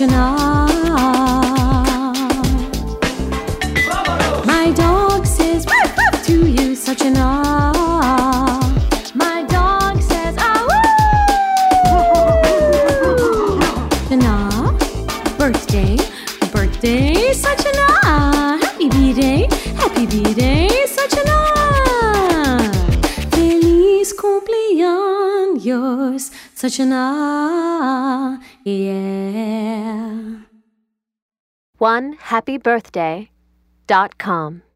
Sachana. My dog says woof woof to you, Sachana. My dog says ah woo. Sachana, birthday, birthday, Sachana. Happy B-Day, Sachana. Feliz cumpleaños, Sachana. Yeah. OneHappyBirthday.com